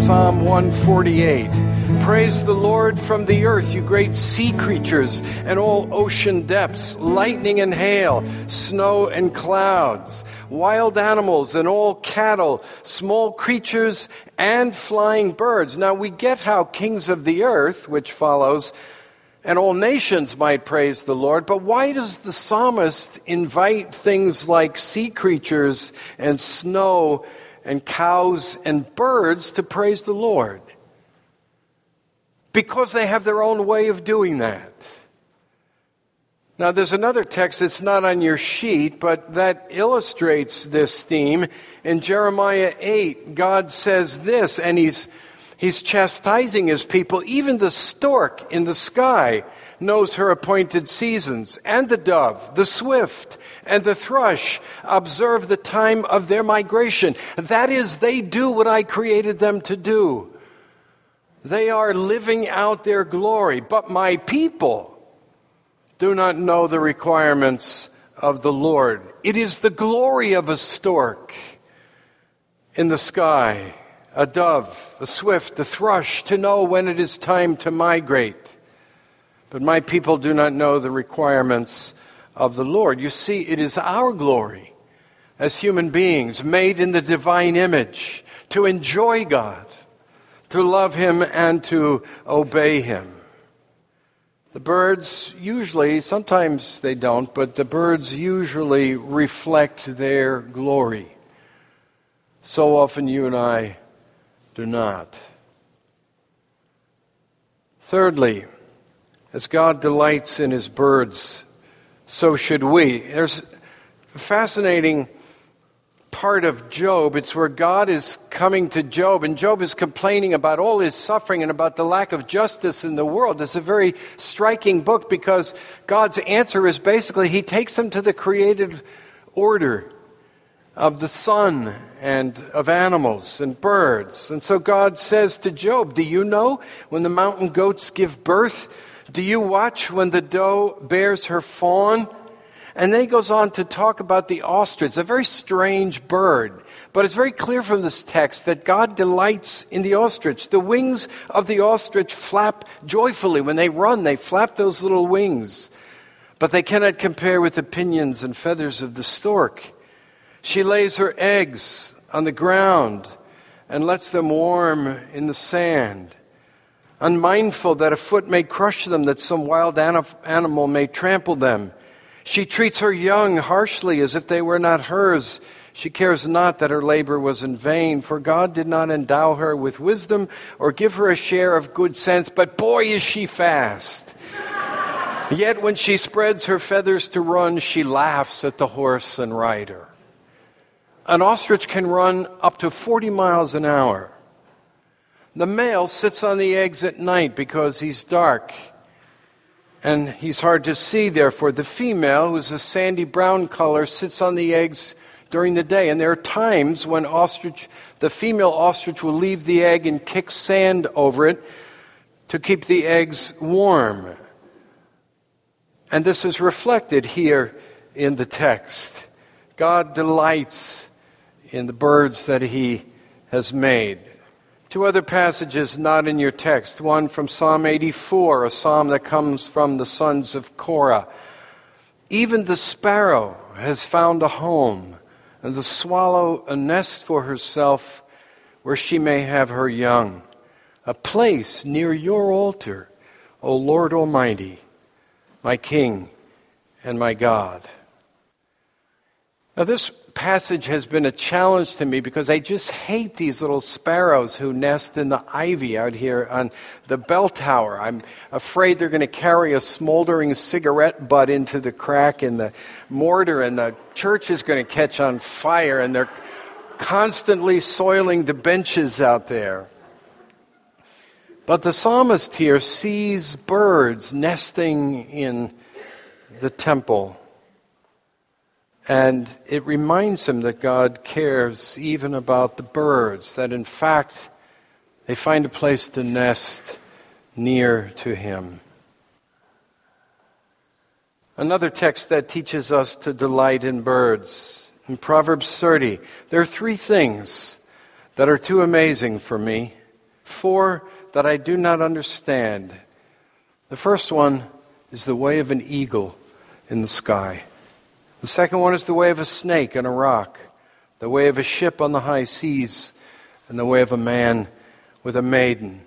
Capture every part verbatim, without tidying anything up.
Psalm one forty-eight. Praise the Lord from the earth, you great sea creatures and all ocean depths, lightning and hail, snow and clouds, wild animals and all cattle, small creatures and flying birds. Now we get how kings of the earth, which follows, and all nations might praise the Lord, but why does the psalmist invite things like sea creatures and snow and cows and birds to praise the Lord? Because they have their own way of doing that. Now, there's another text that's not on your sheet, but that illustrates this theme. In Jeremiah eight, God says this, and he's, he's chastising his people. Even the stork in the sky knows her appointed seasons, and the dove, the swift, and the thrush observe the time of their migration. That is, they do what I created them to do. They are living out their glory, but my people do not know the requirements of the Lord. It is the glory of a stork in the sky, a dove, a swift, a thrush, to know when it is time to migrate. But my people do not know the requirements of the Lord. You see, it is our glory as human beings made in the divine image to enjoy God, to love Him and to obey Him. The birds usually, sometimes they don't, but the birds usually reflect their glory. So often you and I do not. Thirdly, as God delights in His birds, so should we. There's a fascinating part of Job. It's where God is coming to Job, and Job is complaining about all his suffering and about the lack of justice in the world. It's a very striking book because God's answer is basically He takes him to the created order of the sun and of animals and birds. And so God says to Job, do you know when the mountain goats give birth? Do you watch when the doe bears her fawn? And then he goes on to talk about the ostrich, a very strange bird. But it's very clear from this text that God delights in the ostrich. The wings of the ostrich flap joyfully. When they run, they flap those little wings. But they cannot compare with the pinions and feathers of the stork. She lays her eggs on the ground and lets them warm in the sand, unmindful that a foot may crush them, that some wild animal may trample them. She treats her young harshly as if they were not hers. She cares not that her labor was in vain, for God did not endow her with wisdom or give her a share of good sense, but boy, is she fast. Yet when she spreads her feathers to run, she laughs at the horse and rider. An ostrich can run up to forty miles an hour. The male sits on the eggs at night because he's dark and he's hard to see, therefore. The female, who's a sandy brown color, sits on the eggs during the day. And there are times when ostrich, the female ostrich will leave the egg and kick sand over it to keep the eggs warm. And this is reflected here in the text. God delights in the birds that He has made. Two other passages not in your text. One from Psalm eighty-four, a psalm that comes from the sons of Korah. Even the sparrow has found a home, and the swallow a nest for herself where she may have her young. A place near your altar, O Lord Almighty, my King and my God. Now this passage has been a challenge to me because I just hate these little sparrows who nest in the ivy out here on the bell tower. I'm afraid they're going to carry a smoldering cigarette butt into the crack in the mortar and the church is going to catch on fire, and they're constantly soiling the benches out there. But the psalmist here sees birds nesting in the temple. And it reminds him that God cares even about the birds, that in fact they find a place to nest near to Him. Another text that teaches us to delight in birds, in Proverbs thirty, there are three things that are too amazing for me. Four that I do not understand. The first one is the way of an eagle in the sky. The second one is the way of a snake on a rock, the way of a ship on the high seas, and the way of a man with a maiden.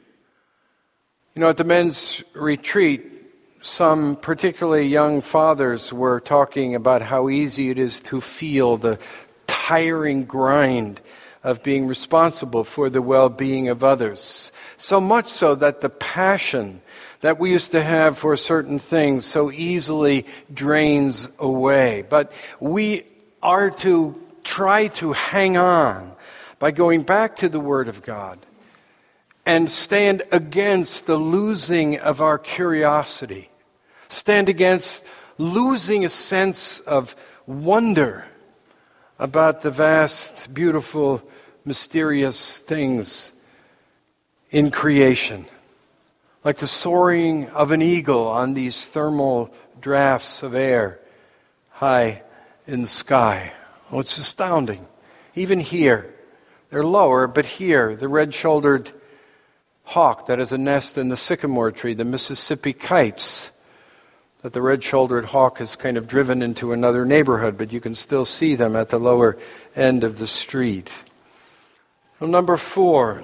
You know, at the men's retreat, some particularly young fathers were talking about how easy it is to feel the tiring grind of being responsible for the well-being of others. So much so that the passion that we used to have for certain things so easily drains away. But we are to try to hang on by going back to the Word of God and stand against the losing of our curiosity. Stand against losing a sense of wonder about the vast, beautiful, mysterious things in creation. Like the soaring of an eagle on these thermal drafts of air high in the sky. Oh, it's astounding. Even here, they're lower, but here, the red-shouldered hawk that has a nest in the sycamore tree, the Mississippi kites, that the red-shouldered hawk has kind of driven into another neighborhood, but you can still see them at the lower end of the street. Well, number four,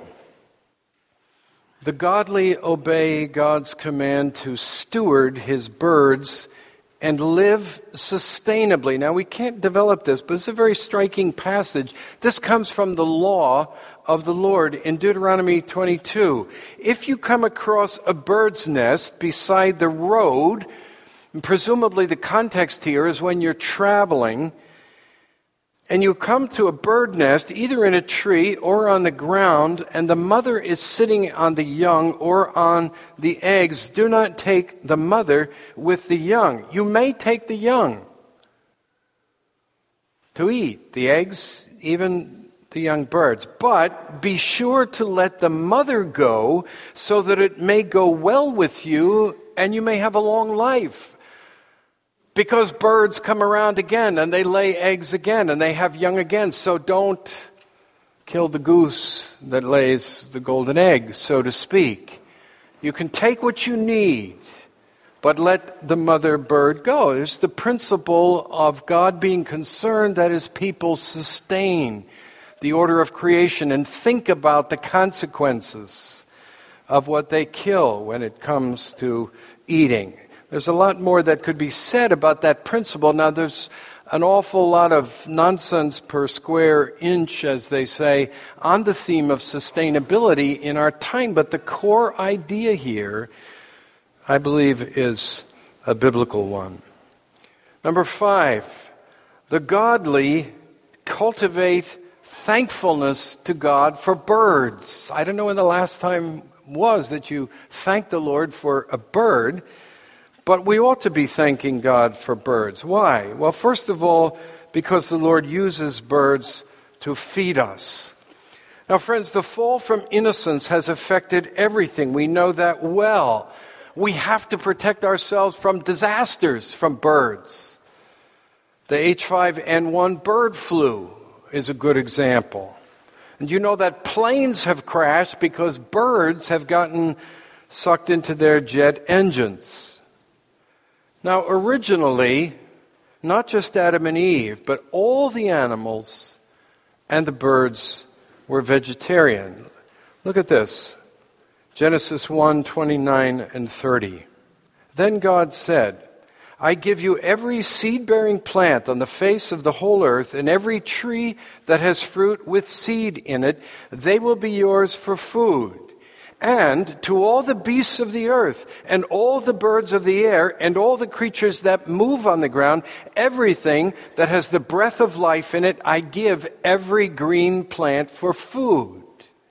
the godly obey God's command to steward his birds and live sustainably. Now, we can't develop this, but it's a very striking passage. This comes from the law of the Lord in Deuteronomy twenty-two. If you come across a bird's nest beside the road, and presumably the context here is when you're traveling, and you come to a bird nest, either in a tree or on the ground, and the mother is sitting on the young or on the eggs, do not take the mother with the young. You may take the young to eat, the eggs, even the young birds. But be sure to let the mother go so that it may go well with you and you may have a long life. Because birds come around again and they lay eggs again and they have young again. So don't kill the goose that lays the golden egg, so to speak. You can take what you need, but let the mother bird go. It's the principle of God being concerned that his people sustain the order of creation and think about the consequences of what they kill when it comes to eating. There's a lot more that could be said about that principle. Now, there's an awful lot of nonsense per square inch, as they say, on the theme of sustainability in our time. But the core idea here, I believe, is a biblical one. Number five, the godly cultivate thankfulness to God for birds. I don't know when the last time was that you thanked the Lord for a bird. But we ought to be thanking God for birds. Why? Well, first of all, because the Lord uses birds to feed us. Now, friends, the fall from innocence has affected everything. We know that well. We have to protect ourselves from disasters from birds. The H five N one bird flu is a good example. And you know that planes have crashed because birds have gotten sucked into their jet engines. Now, originally, not just Adam and Eve, but all the animals and the birds were vegetarian. Look at this. Genesis one, twenty-nine and thirty. Then God said, I give you every seed-bearing plant on the face of the whole earth, and every tree that has fruit with seed in it, they will be yours for food. And to all the beasts of the earth, and all the birds of the air, and all the creatures that move on the ground, everything that has the breath of life in it, I give every green plant for food.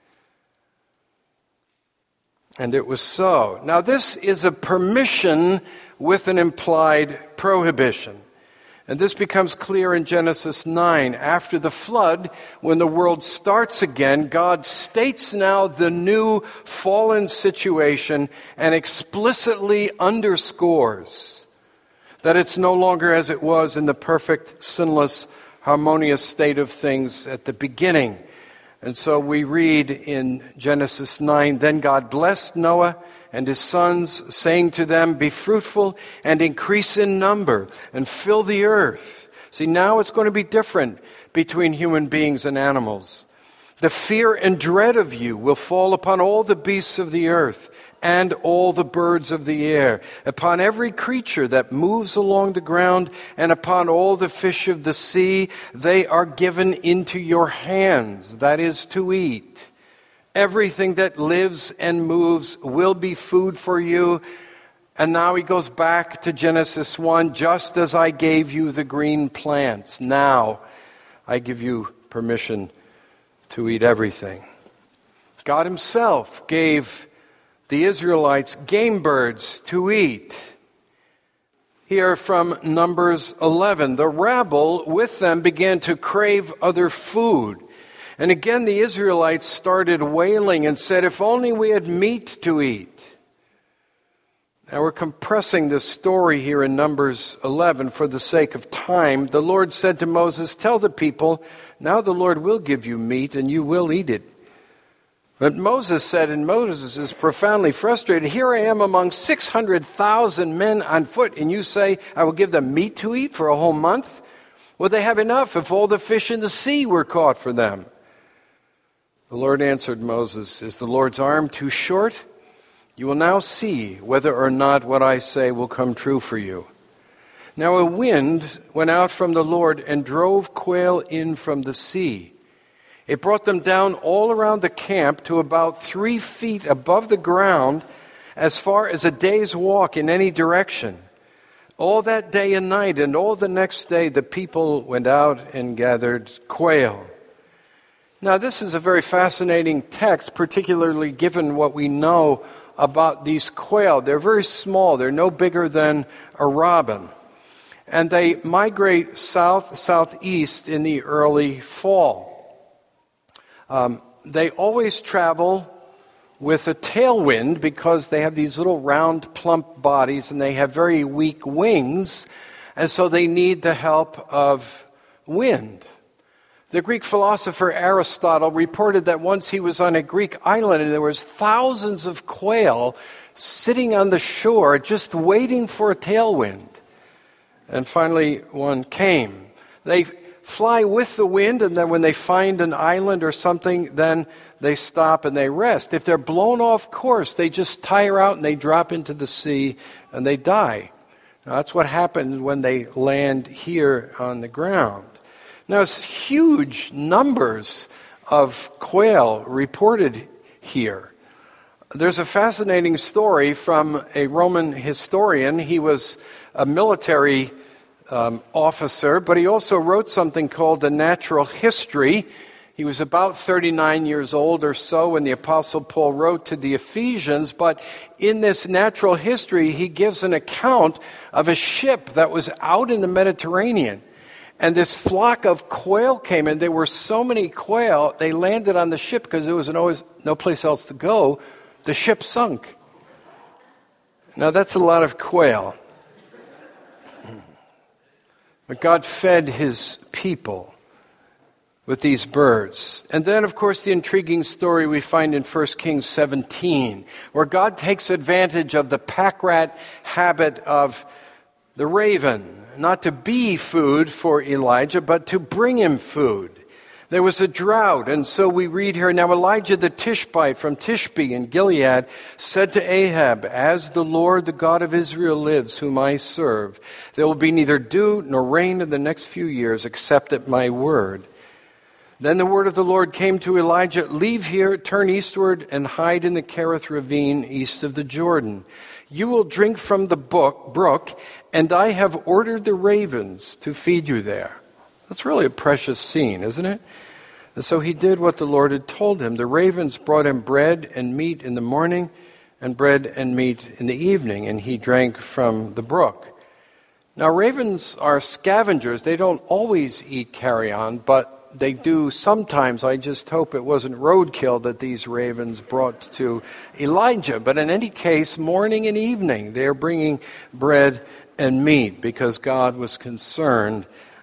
And it was so. Now this is a permission with an implied prohibition. And this becomes clear in Genesis nine. After the flood, when the world starts again, God states now the new fallen situation and explicitly underscores that it's no longer as it was in the perfect, sinless, harmonious state of things at the beginning. And so we read in Genesis nine, "Then God blessed Noah and his sons, saying to them, 'Be fruitful and increase in number and fill the earth.'" See, now it's going to be different between human beings and animals. "The fear and dread of you will fall upon all the beasts of the earth and all the birds of the air, upon every creature that moves along the ground, and upon all the fish of the sea. They are given into your hands, that is, to eat. Everything that lives and moves will be food for you." And now he goes back to Genesis one, "Just as I gave you the green plants, now I give you permission to eat everything." God himself gave the Israelites game birds to eat. Here from Numbers eleven, "The rabble with them began to crave other food. And again the Israelites started wailing and said, 'If only we had meat to eat.'" Now we're compressing this story here in Numbers eleven for the sake of time. The Lord said to Moses, "Tell the people, now the Lord will give you meat and you will eat it." But Moses said, and Moses is profoundly frustrated, "Here I am among six hundred thousand men on foot, and you say I will give them meat to eat for a whole month? Would they have enough if all the fish in the sea were caught for them?" The Lord answered Moses, "Is the Lord's arm too short? You will now see whether or not what I say will come true for you." Now a wind went out from the Lord and drove quail in from the sea. It brought them down all around the camp to about three feet above the ground, as far as a day's walk in any direction. All that day and night, and all the next day, the people went out and gathered quail. Now, this is a very fascinating text, particularly given what we know about these quail. They're very small. They're no bigger than a robin. And they migrate south, southeast in the early fall. Um, they always travel with a tailwind because they have these little round, plump bodies and they have very weak wings, and so they need the help of wind. The Greek philosopher Aristotle reported that once he was on a Greek island and there was thousands of quail sitting on the shore just waiting for a tailwind. And finally one came. They fly with the wind, and then when they find an island or something, then they stop and they rest. If they're blown off course, they just tire out and they drop into the sea and they die. Now, that's what happens when they land here on the ground. Now, it's huge numbers of quail reported here. There's a fascinating story from a Roman historian. He was a military Um, officer, but he also wrote something called a natural history. He was about thirty-nine years old or so when the Apostle Paul wrote to the Ephesians, but in this natural history, he gives an account of a ship that was out in the Mediterranean, and this flock of quail came in. There were so many quail, they landed on the ship because there was no, no place else to go. The ship sunk. Now, that's a lot of quail. But God fed his people with these birds. And then, of course, the intriguing story we find in First Kings seventeen, where God takes advantage of the pack rat habit of the raven, not to be food for Elijah, but to bring him food. There was a drought, and so we read here, "Now Elijah the Tishbite from Tishbe in Gilead said to Ahab, 'As the Lord, the God of Israel lives, whom I serve, there will be neither dew nor rain in the next few years, except at my word.' Then the word of the Lord came to Elijah, 'Leave here, turn eastward, and hide in the Kerith ravine east of the Jordan. You will drink from the brook, and I have ordered the ravens to feed you there.'" That's really a precious scene, isn't it? And so he did what the Lord had told him. The ravens brought him bread and meat in the morning, and bread and meat in the evening, and he drank from the brook. Now, ravens are scavengers. They don't always eat carrion, but they do sometimes. I just hope it wasn't roadkill that these ravens brought to Elijah. But in any case, morning and evening, they're bringing bread and meat because God was concerned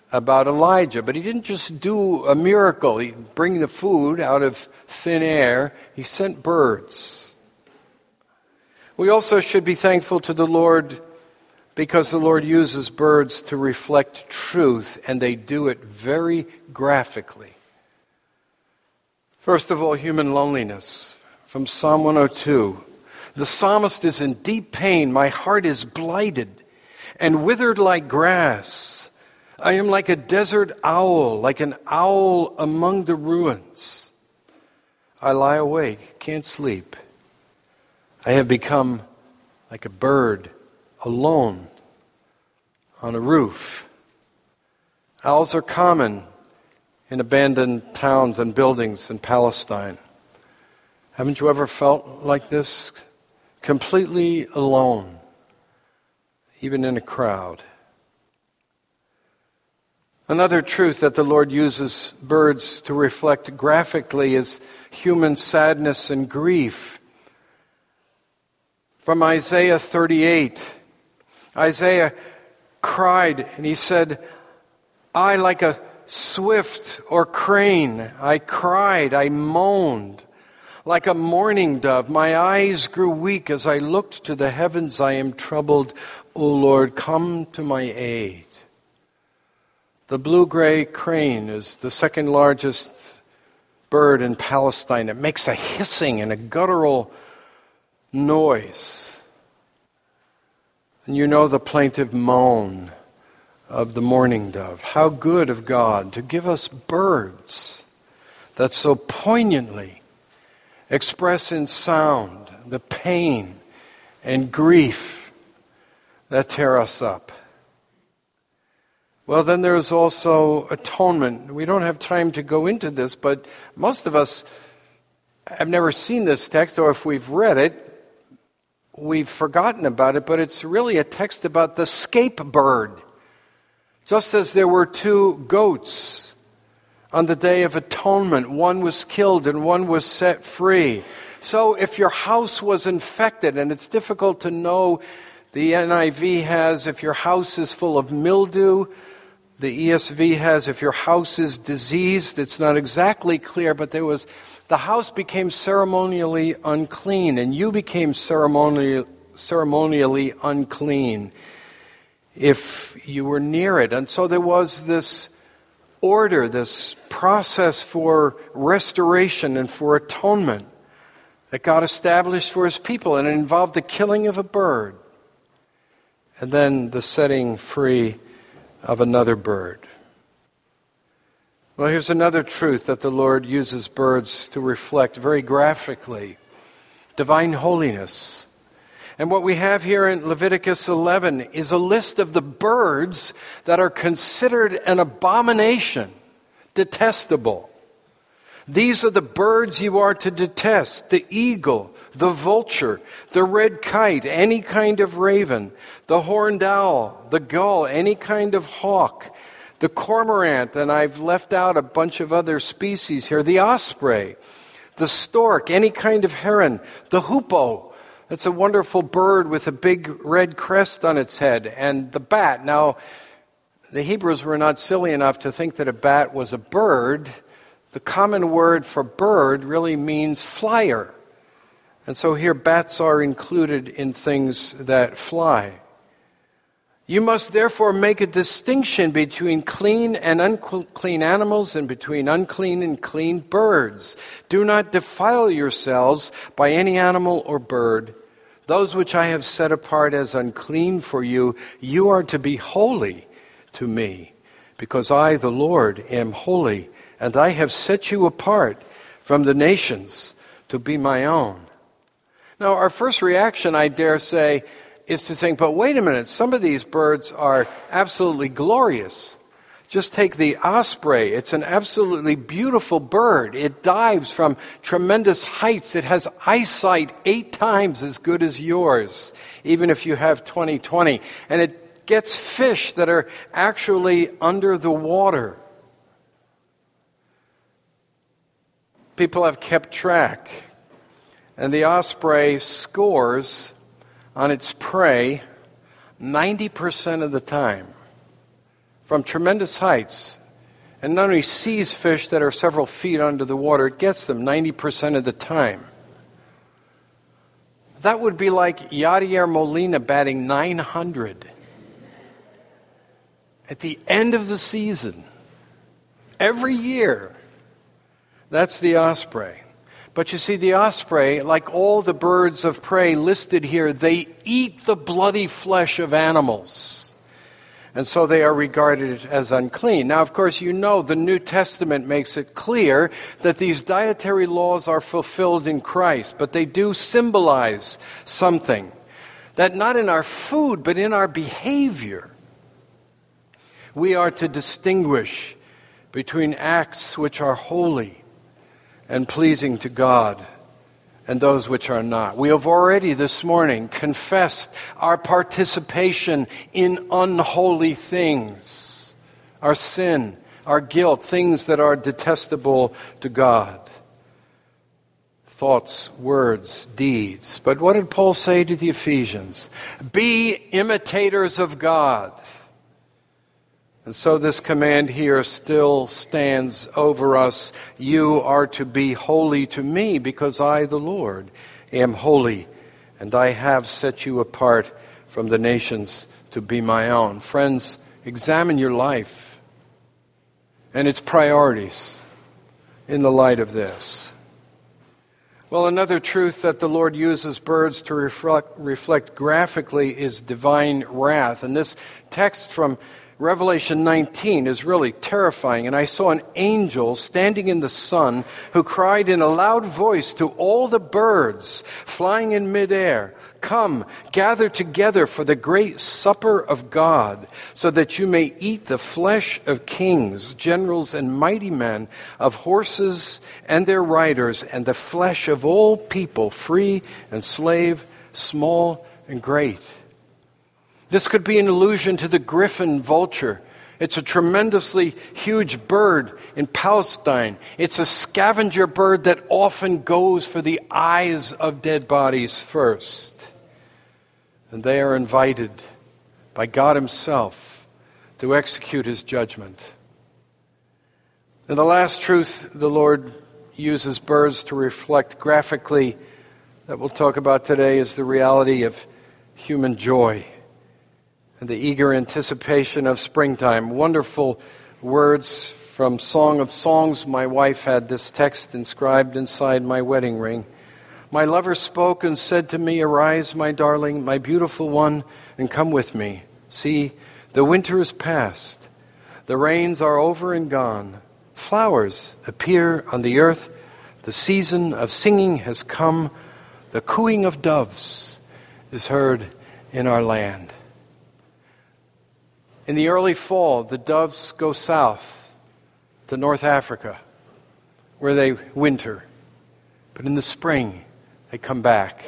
about Elijah. But he didn't just do a miracle. He didn't bring the food out of thin air. He sent birds. We also should be thankful to the Lord because the Lord uses birds to reflect truth, and they do it very graphically. First of all, human loneliness. From Psalm one oh two. The psalmist is in deep pain. My heart is blighted and withered like grass. I am like a desert owl, like an owl among the ruins. I lie awake, can't sleep. I have become like a bird alone on a roof. Owls are common in abandoned towns and buildings in Palestine. Haven't you ever felt like this? Completely alone, even in a crowd. Another truth that the Lord uses birds to reflect graphically is human sadness and grief. From Isaiah thirty-eight, Isaiah cried and he said, I, like a swift or crane, I cried, I moaned. Like a mourning dove, my eyes grew weak as I looked to the heavens. I am troubled. O Lord, come to my aid. The blue-gray crane is the second largest bird in Palestine. It makes a hissing and a guttural noise. And you know the plaintive moan of the mourning dove. How good of God to give us birds that so poignantly express in sound the pain and grief that tear us up. Well, then there is also atonement. We don't have time to go into this, but most of us have never seen this text, or if we've read it, we've forgotten about it, but it's really a text about the scapegoat. Just as there were two goats on the Day of Atonement, one was killed and one was set free. So if your house was infected, and it's difficult to know, the N I V has, if your house is full of mildew, the E S V has, if your house is diseased. It's not exactly clear, but there was, the house became ceremonially unclean, and you became ceremonially, ceremonially unclean if you were near it. And so there was this order, this process for restoration and for atonement that God established for His people, and it involved the killing of a bird and then the setting free of another bird. Well, here's another truth that the Lord uses birds to reflect very graphically: divine holiness. And what we have here in Leviticus eleven is a list of the birds that are considered an abomination, detestable. These are the birds you are to detest: the eagle, the vulture, the red kite, any kind of raven, the horned owl, the gull, any kind of hawk, the cormorant, and I've left out a bunch of other species here, the osprey, the stork, any kind of heron, the hoopoe. That's a wonderful bird with a big red crest on its head, and the bat. Now, the Hebrews were not silly enough to think that a bat was a bird. The common word for bird really means flyer. And so here bats are included in things that fly. You must therefore make a distinction between clean and unclean animals and between unclean and clean birds. Do not defile yourselves by any animal or bird. Those which I have set apart as unclean for you, you are to be holy to me, because I, the Lord, am holy, and I have set you apart from the nations to be my own. Now, our first reaction, I dare say, is to think, but wait a minute, some of these birds are absolutely glorious. Just take the osprey. It's an absolutely beautiful bird. It dives from tremendous heights. It has eyesight eight times as good as yours, even if you have twenty twenty. And it gets fish that are actually under the water. People have kept track, and the osprey scores on its prey ninety percent of the time. from tremendous heights and not only sees fish that are several feet under the water, it gets them ninety percent of the time. That would be like Yadier Molina batting nine hundred at the end of the season. Every year. That's the osprey. But you see, the osprey, like all the birds of prey listed here, they eat the bloody flesh of animals. And so they are regarded as unclean. Now, of course, you know the New Testament makes it clear that these dietary laws are fulfilled in Christ, but they do symbolize something. That not in our food, but in our behavior, we are to distinguish between acts which are holy and pleasing to God and those which are not. We have already this morning confessed our participation in unholy things, our sin, our guilt, things that are detestable to God. Thoughts, words, deeds. But what did Paul say to the Ephesians? Be imitators of God. And so this command here still stands over us. You are to be holy to me because I, the Lord, am holy, and I have set you apart from the nations to be my own. Friends, examine your life and its priorities in the light of this. Well, another truth that the Lord uses birds to reflect, reflect graphically is divine wrath. And this text from Revelation nineteen is really terrifying. And I saw an angel standing in the sun who cried in a loud voice to all the birds flying in midair, "Come, gather together for the great supper of God, so that you may eat the flesh of kings, generals, and mighty men, of horses and their riders, and the flesh of all people, free and slave, small and great." This could be an allusion to the griffin vulture. It's a tremendously huge bird in Palestine. It's a scavenger bird that often goes for the eyes of dead bodies first. And they are invited by God Himself to execute His judgment. And the last truth the Lord uses birds to reflect graphically that we'll talk about today is the reality of human joy and the eager anticipation of springtime. Wonderful words from Song of Songs. My wife had this text inscribed inside my wedding ring. My lover spoke and said to me, "Arise, my darling, my beautiful one, and come with me. See, the winter is past. The rains are over and gone. Flowers appear on the earth. The season of singing has come. The cooing of doves is heard in our land." In the early fall, the doves go south to North Africa, where they winter. But in the spring, they come back.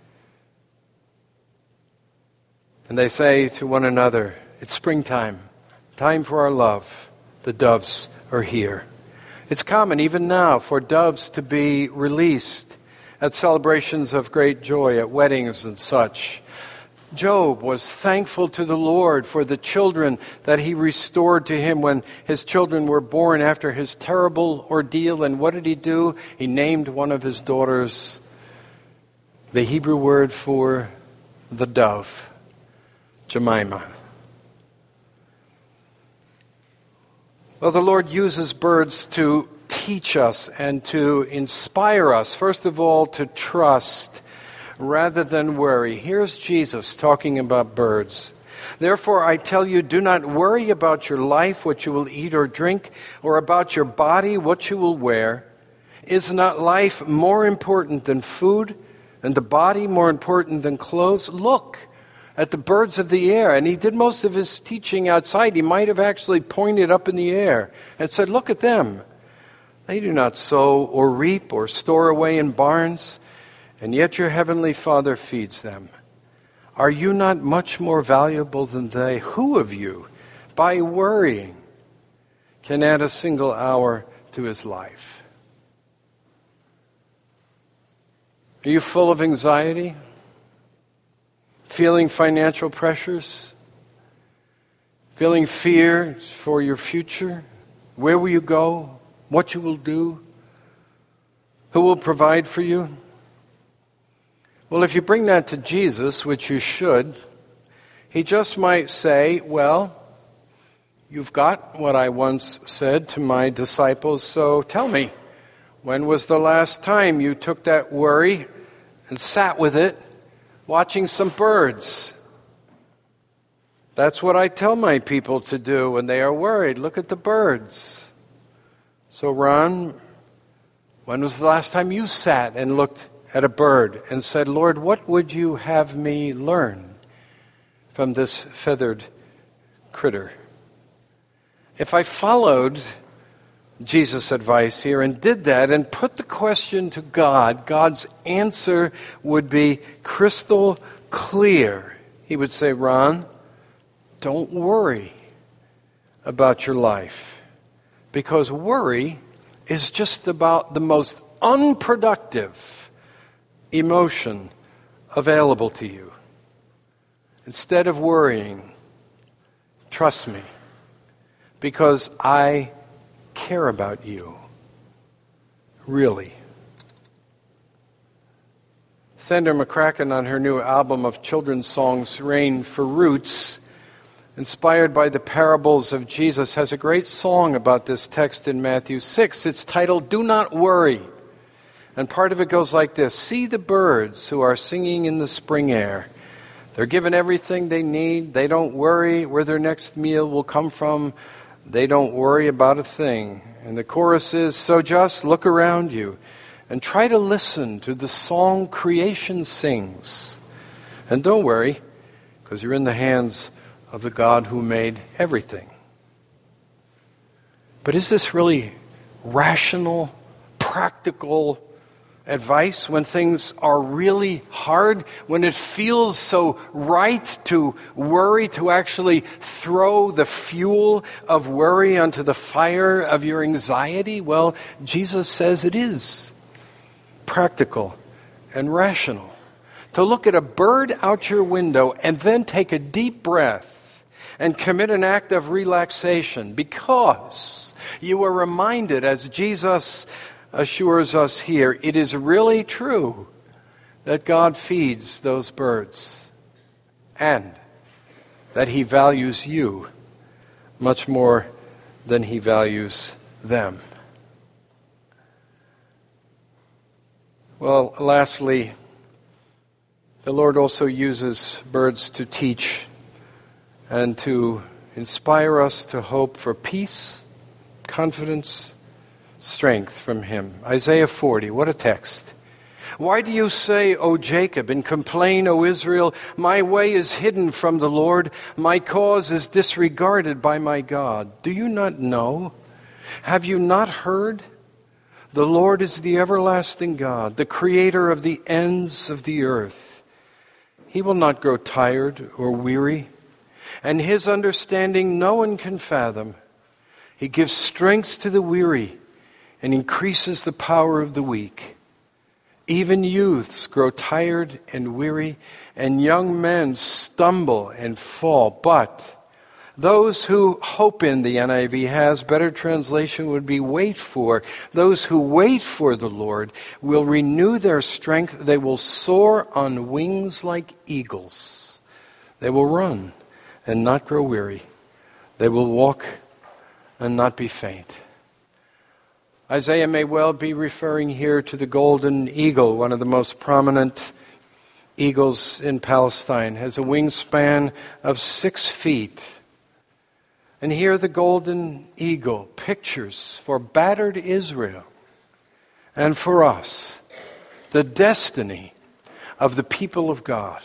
And they say to one another, "It's springtime, time for our love. The doves are here." It's common even now for doves to be released at celebrations of great joy, at weddings and such. Job was thankful to the Lord for the children that He restored to him when his children were born after his terrible ordeal. And what did he do? He named one of his daughters the Hebrew word for the dove, Jemima. Well, the Lord uses birds to teach us and to inspire us, first of all, to trust rather than worry. Here's Jesus talking about birds. "Therefore I tell you, do not worry about your life, what you will eat or drink, or about your body, what you will wear. Is not life more important than food, and the body more important than clothes? Look at the birds of the air." And he did most of his teaching outside. He might have actually pointed up in the air and said, "Look at them. They do not sow or reap or store away in barns, and yet your heavenly Father feeds them. Are you not much more valuable than they? Who of you, by worrying, can add a single hour to his life?" Are you full of anxiety? Feeling financial pressures? Feeling fear for your future? Where will you go? What you will do? Who will provide for you? Well, if you bring that to Jesus, which you should, he just might say, well, you've got what I once said to my disciples, so tell me, when was the last time you took that worry and sat with it, watching some birds? That's what I tell my people to do when they are worried. Look at the birds. So, Ron, when was the last time you sat and looked at a bird and said, Lord, what would you have me learn from this feathered critter? If I followed Jesus' advice here and did that and put the question to God, God's answer would be crystal clear. He would say, Ron, don't worry about your life, because worry is just about the most unproductive emotion available to you. Instead of worrying, trust me, because I care about you. Really. Sandra McCracken, on her new album of children's songs, Rain for Roots, inspired by the parables of Jesus, has a great song about this text in Matthew six. It's titled, Do Not Worry. And part of it goes like this. See the birds who are singing in the spring air. They're given everything they need. They don't worry where their next meal will come from. They don't worry about a thing. And the chorus is, so just look around you and try to listen to the song creation sings. And don't worry, because you're in the hands of the God who made everything. But is this really rational, practical advice when things are really hard, when it feels so right to worry, to actually throw the fuel of worry onto the fire of your anxiety? Well, Jesus says it is practical and rational to look at a bird out your window and then take a deep breath and commit an act of relaxation, because you are reminded, as Jesus assures us here, it is really true that God feeds those birds and that He values you much more than He values them. Well, lastly, the Lord also uses birds to teach and to inspire us to hope for peace, confidence, strength from Him. Isaiah forty, what a text. Why do you say, O Jacob, and complain, O Israel, my way is hidden from the Lord, my cause is disregarded by my God? Do you not know? Have you not heard? The Lord is the everlasting God, the creator of the ends of the earth. He will not grow tired or weary, and His understanding no one can fathom. He gives strength to the weary and increases the power of the weak. Even youths grow tired and weary, and young men stumble and fall. But those who hope in, the N I V has, better translation would be wait for. Those who wait for the Lord will renew their strength. They will soar on wings like eagles. They will run and not grow weary. They will walk and not be faint. Isaiah may well be referring here to the golden eagle, one of the most prominent eagles in Palestine, has a wingspan of six feet. And here the golden eagle pictures for battered Israel and for us the destiny of the people of God.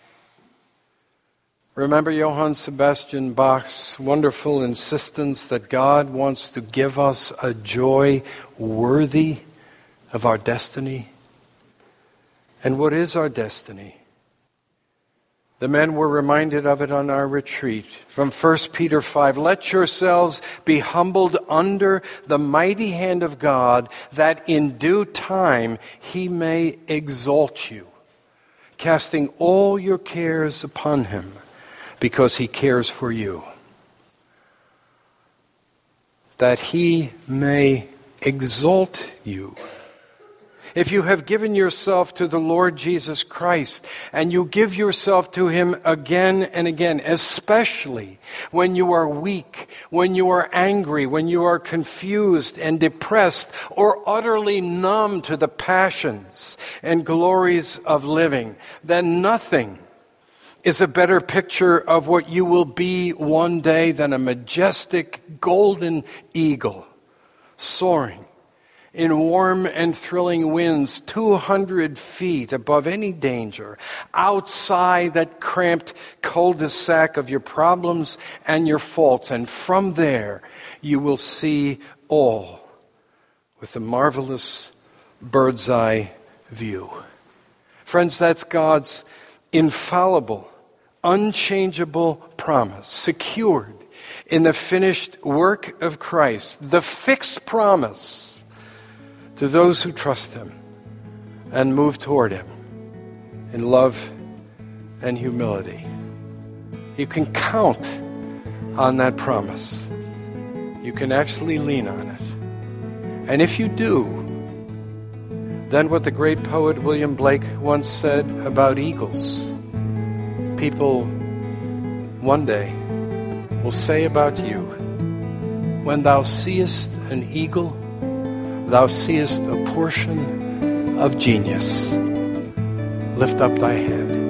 Remember Johann Sebastian Bach's wonderful insistence that God wants to give us a joy worthy of our destiny? And what is our destiny? The men were reminded of it on our retreat from First Peter five. Let yourselves be humbled under the mighty hand of God, that in due time He may exalt you, casting all your cares upon Him, because He cares for you. that he may exalt you. If you have given yourself to the Lord Jesus Christ, and you give yourself to him again and again, especially when you are weak, when you are angry, when you are confused and depressed, or utterly numb to the passions and glories of living, then nothing is a better picture of what you will be one day than a majestic golden eagle soaring in warm and thrilling winds two hundred feet above any danger, outside that cramped cul-de-sac of your problems and your faults. And from there, you will see all with a marvelous bird's eye view. Friends, that's God's infallible, unchangeable promise, secured in the finished work of Christ, the fixed promise to those who trust him and move toward him in love and humility. You can count on that promise. You can actually lean on it. And if you do, then what the great poet William Blake once said about eagles, people one day will say about you, when thou seest an eagle, thou seest a portion of genius. Lift up thy head.